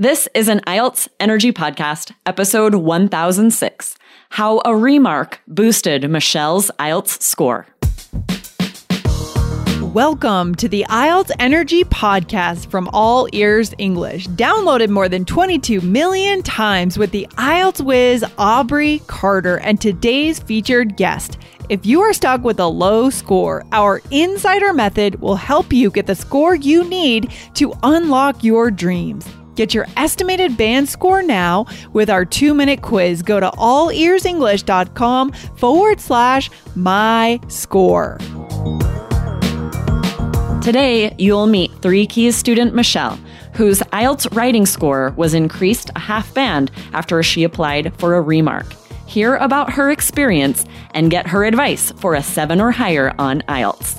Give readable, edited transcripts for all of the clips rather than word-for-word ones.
This is an IELTS Energy Podcast, episode 1006, How a Remark Boosted Michelle's IELTS Score. Welcome to the IELTS Energy Podcast from All Ears English, downloaded more than 22 million times with the IELTS whiz Aubrey Carter and today's featured guest. If you are stuck with a low score, our Insider Method will help you get the score you need to unlock your dreams. Get your estimated band score now with our 2-minute quiz. Go to allearsenglish.com/my score. Today, you'll meet 3 Keys student Michelle, whose IELTS writing score was increased a half band after she applied for a remark. Hear about her experience and get her advice for a 7 or higher on IELTS.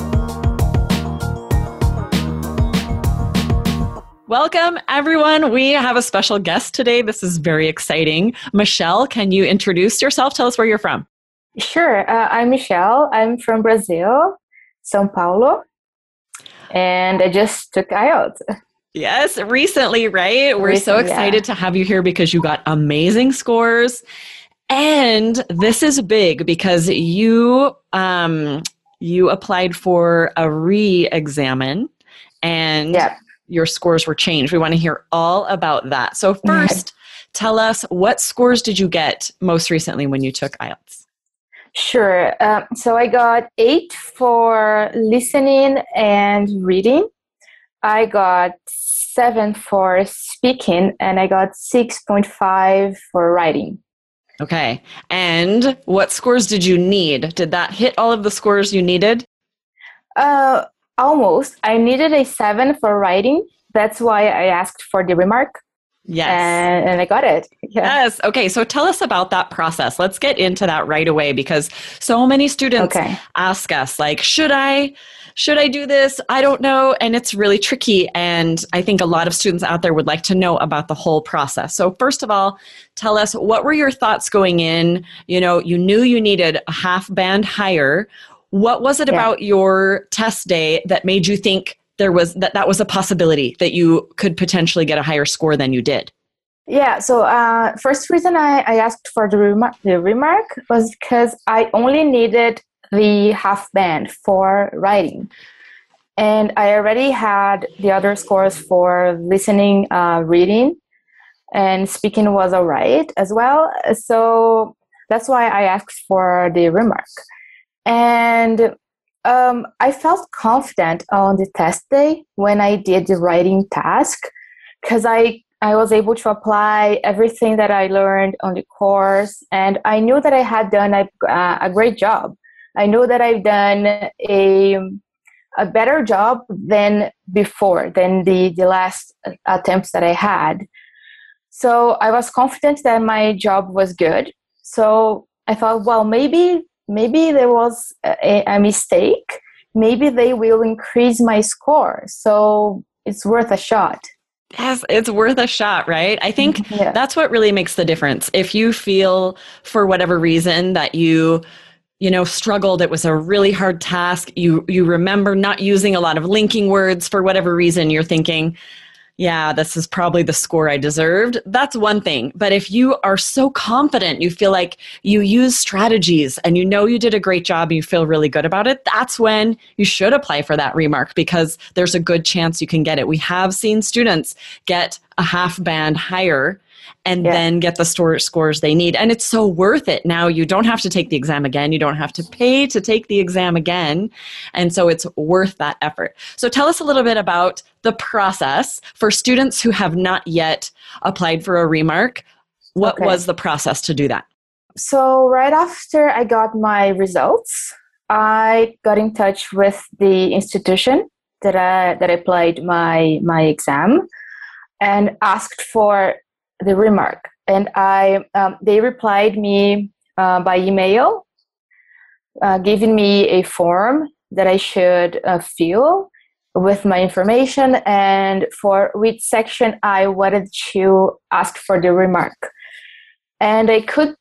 Welcome, everyone. We have a special guest today. This is very exciting. Michelle, can you introduce yourself? Tell us where you're from. Sure. I'm Michelle. I'm from Brazil, São Paulo, and I just took IELTS. Yes, recently, right? We're so excited to have you here because you got amazing scores. And this is big because you applied for a re-examen and your scores were changed. We want to hear all about that. So first, tell us, what scores did you get most recently when you took IELTS? Sure. So I got 8 for listening and reading. I got 7 for speaking, and I got 6.5 for writing. Okay. And what scores did you need? Did that hit all of the scores you needed? Almost. I needed a 7 for writing. That's why I asked for the remark. Yes. And I got it. Yeah. Yes. Okay. So tell us about that process. Let's get into that right away because so many students ask us, like, should I do this? I don't know. And it's really tricky. And I think a lot of students out there would like to know about the whole process. So first of all, tell us, what were your thoughts going in? You knew you needed a half band higher. What was it about your test day that made you think that was a possibility that you could potentially get a higher score than you did? Yeah, so first reason I asked for the remark was because I only needed the half band for writing. And I already had the other scores for listening, reading, and speaking was all right as well. So that's why I asked for the remark. And I felt confident on the test day when I did the writing task because I was able to apply everything that I learned on the course, and I knew that I had done a great job. I know that I've done a better job than before, than the last attempts that I had. So I was confident that my job was good. So I thought, well, maybe there was a mistake. Maybe they will increase my score. So it's worth a shot. Yes, it's worth a shot, right? I think that's what really makes the difference. If you feel for whatever reason that you struggled, it was a really hard task, you remember not using a lot of linking words for whatever reason, you're thinking, yeah, this is probably the score I deserved. That's one thing. But if you are so confident, you feel like you use strategies and you know you did a great job and you feel really good about it, that's when you should apply for that remark because there's a good chance you can get it. We have seen students get a half band higher and then get the scores they need. And it's so worth it. Now you don't have to take the exam again. You don't have to pay to take the exam again. And so it's worth that effort. So tell us a little bit about the process for students who have not yet applied for a remark. What was the process to do that? So right after I got my results, I got in touch with the institution that I applied my exam and asked for the remark, and they replied me by email, giving me a form that I should fill with my information and for which section I wanted to ask for the remark. And I could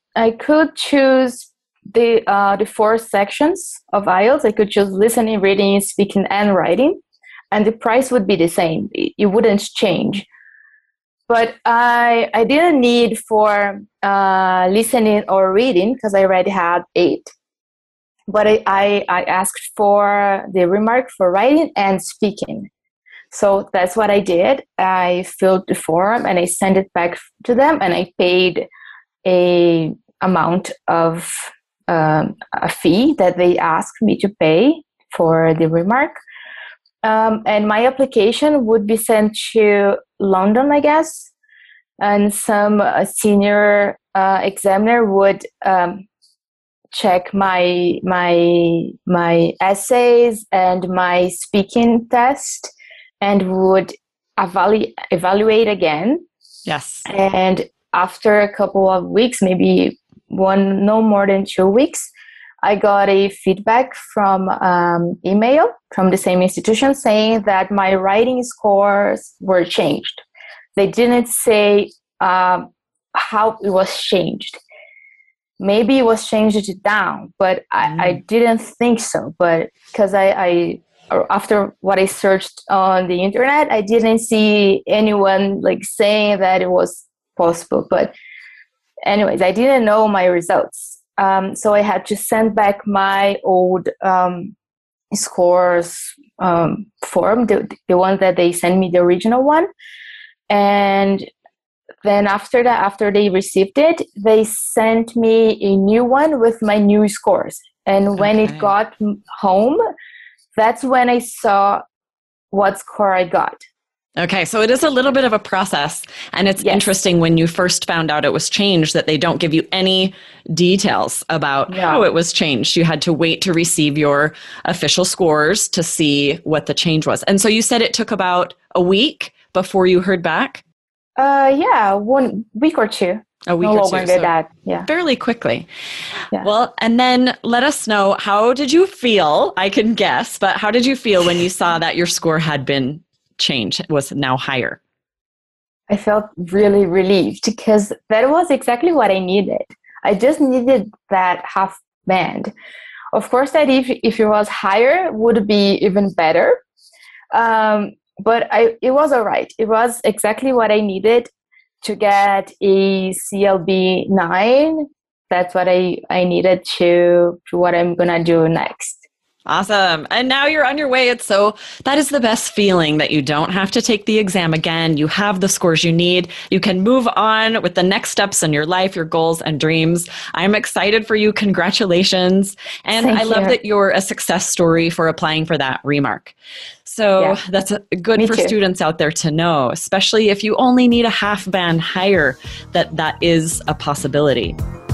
choose the 4 sections of IELTS. I could choose listening, reading, speaking, and writing, and the price would be the same. It wouldn't change. But I didn't need for listening or reading because I already had 8. But I asked for the remark for writing and speaking. So that's what I did. I filled the form and I sent it back to them, and I paid a amount of a fee that they asked me to pay for the remark. And my application would be sent to London, I guess, and some senior examiner would check my essays and my speaking test and would evaluate again. Yes. And after a couple of weeks, maybe no more than 2 weeks, I got a feedback from email from the same institution saying that my writing scores were changed. They didn't say how it was changed. Maybe it was changed down, but I didn't think so. But because I after what I searched on the internet, I didn't see anyone like saying that it was possible. But anyways, I didn't know my results. So I had to send back my old scores form, the one that they sent me, the original one. And then after that, after they received it, they sent me a new one with my new scores. And when it got home, that's when I saw what score I got. Okay, so it is a little bit of a process, and it's interesting when you first found out it was changed that they don't give you any details about how it was changed. You had to wait to receive your official scores to see what the change was. And so you said it took about a week before you heard back? 1 week or 2. A week no or longer two. than So that. Yeah. fairly quickly. Yeah. Well, and then let us know, how did you feel? I can guess, but how did you feel when you saw that your score had been changed, it was now higher? I felt really relieved because that was exactly what I needed. I just needed that half band. Of course, that if it was higher, would be even better. But it was all right. It was exactly what I needed to get a CLB 9. That's what I needed to what I'm going to do next. Awesome. And now you're on your way. That is the best feeling, that you don't have to take the exam again. You have the scores you need. You can move on with the next steps in your life, your goals and dreams. I'm excited for you. Congratulations. And I love that you're a success story for applying for that remark. So that's good for students out there to know, especially if you only need a half band higher, that is a possibility.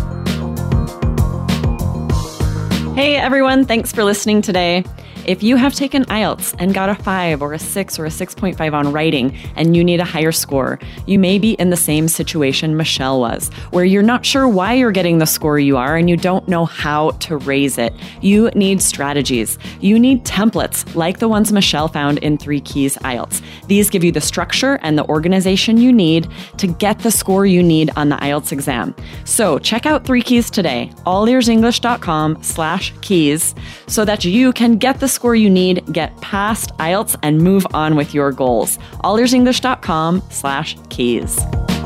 Hey everyone, thanks for listening today. If you have taken IELTS and got a 5 or a 6 or a 6.5 on writing and you need a higher score, you may be in the same situation Michelle was, where you're not sure why you're getting the score you are and you don't know how to raise it. You need strategies. You need templates like the ones Michelle found in 3 Keys IELTS. These give you the structure and the organization you need to get the score you need on the IELTS exam. So check out 3 Keys today, allearsenglish.com/keys, so that you can get the score you need, get past IELTS, and move on with your goals. allearsenglish.com/keys.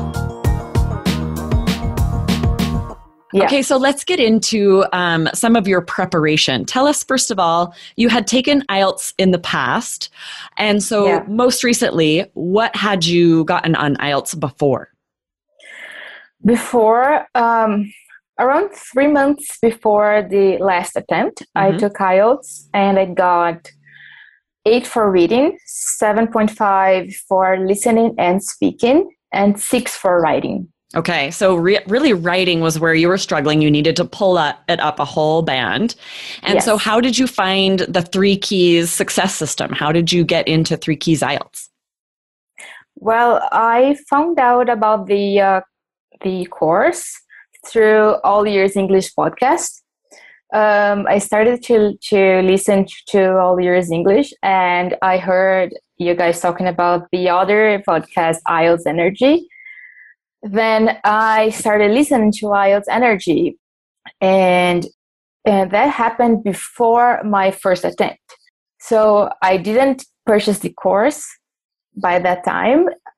Okay, so let's get into some of your preparation. Tell us, first of all, you had taken IELTS in the past. And so most recently, what had you gotten on IELTS before? Before, around 3 months before the last attempt, I took IELTS and I got 8 for reading, 7.5 for listening and speaking, and 6 for writing. Okay, so really writing was where you were struggling. You needed to pull it up a whole band. And so how did you find the 3 Keys success system? How did you get into 3 Keys IELTS? Well, I found out about the course through All Ears English podcast. I started to listen to All Ears English, and I heard you guys talking about the other podcast, IELTS Energy. Then I started listening to IELTS Energy, and that happened before my first attempt. So I didn't purchase the course by that time.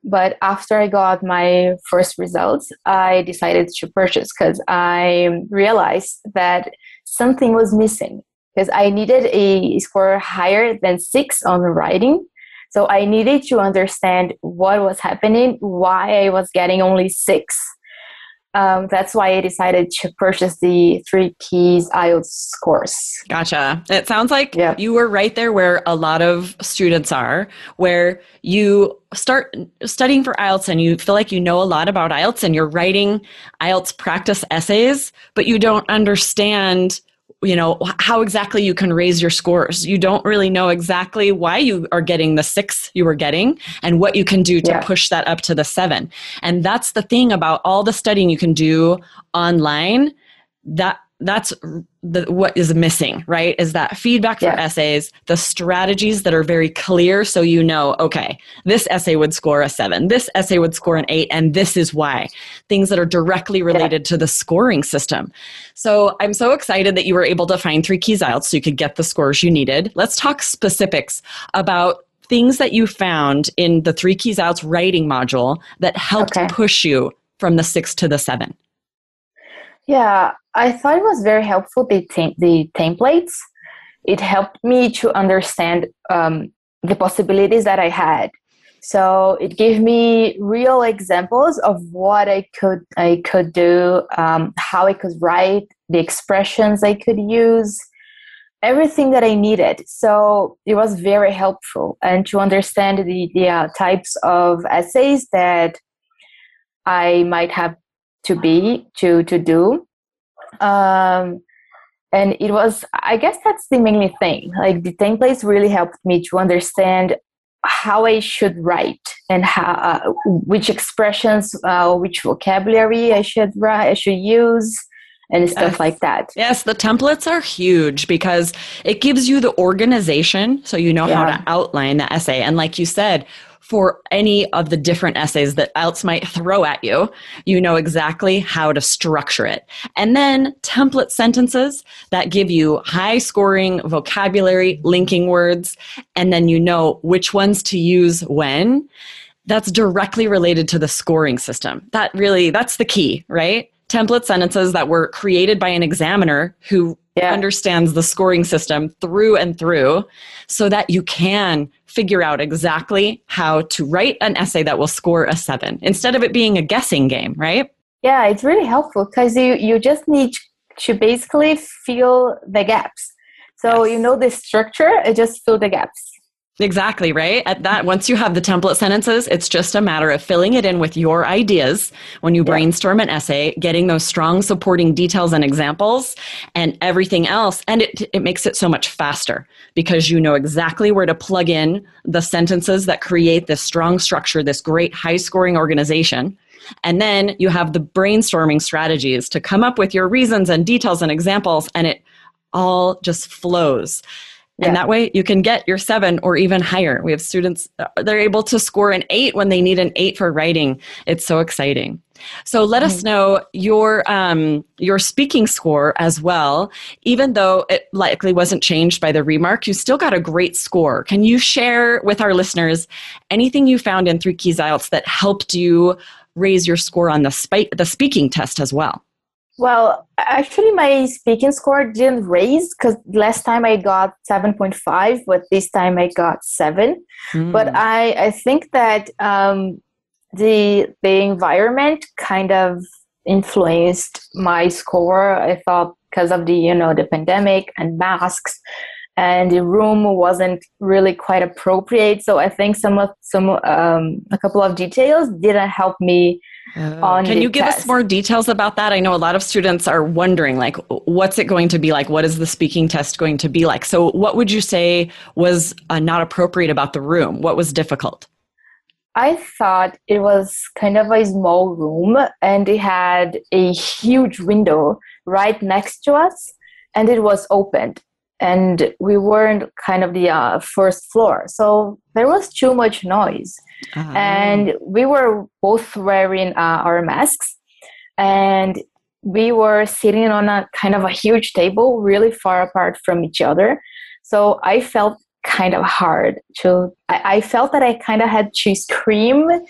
But after I got my first results, I decided to purchase because I realized that something was missing because I needed a score higher than 6 on writing. So I needed to understand what was happening, why I was getting only 6. That's why I decided to purchase the 3 Keys IELTS course. Gotcha. It sounds like you were right there where a lot of students are, where you start studying for IELTS and you feel like you know a lot about IELTS and you're writing IELTS practice essays, but you don't understand how exactly you can raise your scores. You don't really know exactly why you are getting the 6 you were getting and what you can do to push that up to the 7. And that's the thing about all the studying you can do online. That's what is missing, right? Is that feedback for essays, the strategies that are very clear so okay, this essay would score a 7, this essay would score an 8, and this is why. Things that are directly related to the scoring system. So I'm so excited that you were able to find 3 Keys IELTS so you could get the scores you needed. Let's talk specifics about things that you found in the 3 Keys IELTS writing module that helped push you from the 6 to the 7. Yeah, I thought it was very helpful, the templates. It helped me to understand the possibilities that I had. So it gave me real examples of what I could do, how I could write, the expressions I could use, everything that I needed. So it was very helpful, and to understand the types of essays that I might have to do. And it was, I guess that's the main thing. Like the templates really helped me to understand how I should write and how, which expressions, which vocabulary I should use, and stuff like that. Yes, the templates are huge because it gives you the organization so you know how to outline the essay. And like you said, for any of the different essays that IELTS might throw at you, you know exactly how to structure it. And then template sentences that give you high scoring vocabulary, linking words, and then you know which ones to use when. That's directly related to the scoring system. That's the key, right? Template sentences that were created by an examiner who understands the scoring system through and through so that you can figure out exactly how to write an essay that will score a 7 instead of it being a guessing game, right? Yeah, it's really helpful because you just need to basically fill the gaps. So you know the structure, just fill the gaps. Exactly, right? At that, once you have the template sentences, it's just a matter of filling it in with your ideas when you brainstorm an essay, getting those strong supporting details and examples and everything else. And it makes it so much faster because you know exactly where to plug in the sentences that create this strong structure, this great high scoring organization. And then you have the brainstorming strategies to come up with your reasons and details and examples, and it all just flows. And that way you can get your 7 or even higher. We have students, they're able to score an 8 when they need an 8 for writing. It's so exciting. So let us know your speaking score as well. Even though it likely wasn't changed by the remark, you still got a great score. Can you share with our listeners anything you found in 3 Keys IELTS that helped you raise your score on the speaking test as well? Well, actually, my speaking score didn't raise because last time I got 7.5, but this time I got 7. But I think that the environment kind of influenced my score. I thought because of the pandemic and masks, and the room wasn't really quite appropriate. So I think a couple of details didn't help me. Can you give us more details about that? I know a lot of students are wondering, like, what's it going to be like? What is the speaking test going to be like? So what would you say was not appropriate about the room? What was difficult? I thought it was kind of a small room, and it had a huge window right next to us, and it was opened. And we were in kind of the first floor. So there was too much noise. And we were both wearing our masks. And we were sitting on a kind of a huge table, really far apart from each other. So I felt kind of hard I felt that I kind of had to scream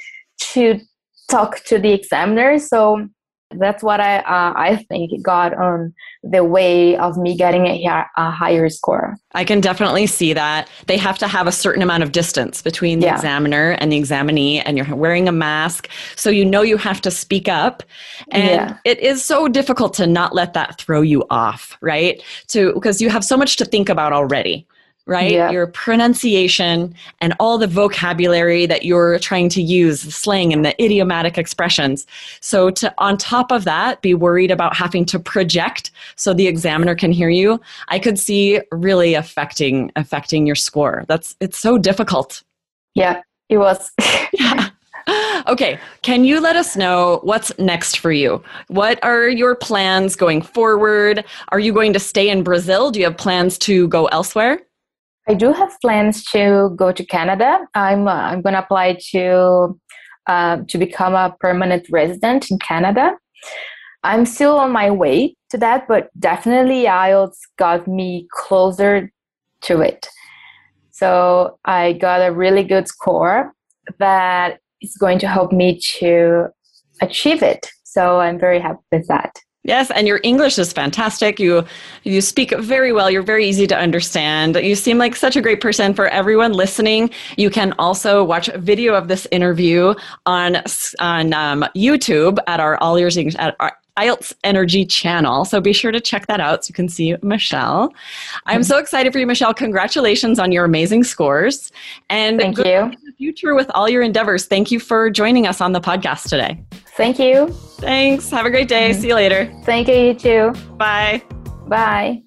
to talk to the examiner. So that's what I think got on the way of me getting a higher score. I can definitely see that. They have to have a certain amount of distance between the examiner and the examinee, and you're wearing a mask. So you have to speak up. And it is so difficult to not let that throw you off, right? Because you have so much to think about already. Right? Yeah. Your pronunciation and all the vocabulary that you're trying to use, the slang and the idiomatic expressions. So to, on top of that, be worried about having to project so the examiner can hear you, I could see really affecting your score. It's so difficult. Yeah, it was. Yeah. Okay. Can you let us know what's next for you? What are your plans going forward? Are you going to stay in Brazil? Do you have plans to go elsewhere? I do have plans to go to Canada. I'm going to apply to become a permanent resident in Canada. I'm still on my way to that, but definitely IELTS got me closer to it. So I got a really good score that is going to help me to achieve it. So I'm very happy with that. Yes, and your English is fantastic. You speak very well. You're very easy to understand. You seem like such a great person. For everyone listening, you can also watch a video of this interview on YouTube at our All Ears English, at our IELTS Energy channel. So be sure to check that out so you can see Michelle. I'm so excited for you, Michelle. Congratulations on your amazing scores. And thank you. In the future with all your endeavors. Thank you for joining us on the podcast today. Thank you. Thanks. Have a great day. See you later. Thank you, you too. Bye. Bye.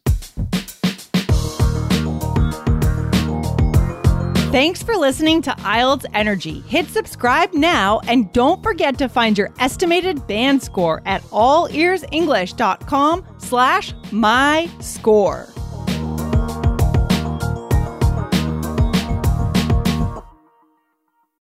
Thanks for listening to IELTS Energy. Hit subscribe now and don't forget to find your estimated band score at allearsenglish.com/myscore.